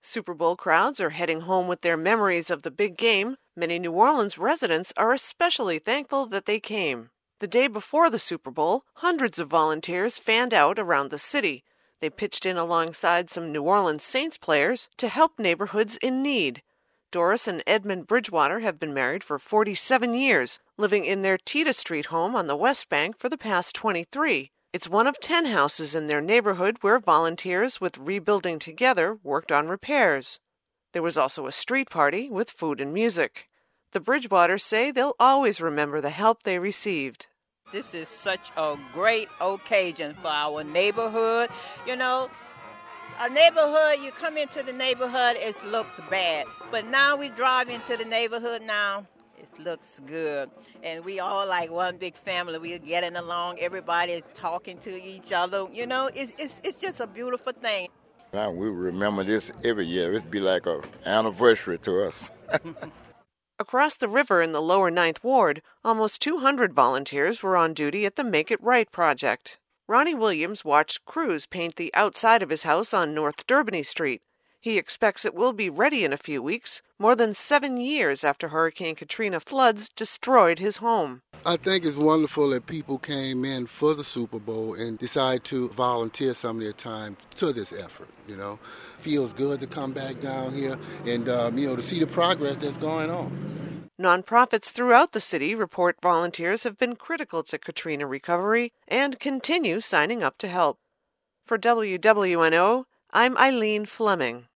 Super Bowl crowds are heading home with their memories of the big game. Many New Orleans residents are especially thankful that they came. The day before the Super Bowl, hundreds of volunteers fanned out around the city. They pitched in alongside some New Orleans Saints players to help neighborhoods in need. Doris and Edmund Bridgewater have been married for 47 years, living in their Tita Street home on the West Bank for the past 23. It's one of 10 houses in their neighborhood where volunteers with Rebuilding Together worked on repairs. There was also a street party with food and music. The Bridgewaters say they'll always remember the help they received. This is such a great occasion for our neighborhood. You know, a neighborhood, you come into the neighborhood, it looks bad. But now we drive into the neighborhood now, it looks good. And we all like one big family. We're getting along. Everybody is talking to each other. You know, it's just a beautiful thing. Now we remember this every year. It'd be like an anniversary to us. Across the river in the lower Ninth Ward, almost 200 volunteers were on duty at the Make It Right project. Ronnie Williams watched crews paint the outside of his house on North Durbany Street. He expects it will be ready in a few weeks, more than 7 years after Hurricane Katrina floods destroyed his home. I think it's wonderful that people came in for the Super Bowl and decided to volunteer some of their time to this effort, you know. Feels good to come back down here and, to see the progress that's going on. Nonprofits throughout the city report volunteers have been critical to Katrina recovery and continue signing up to help. For WWNO, I'm Eileen Fleming.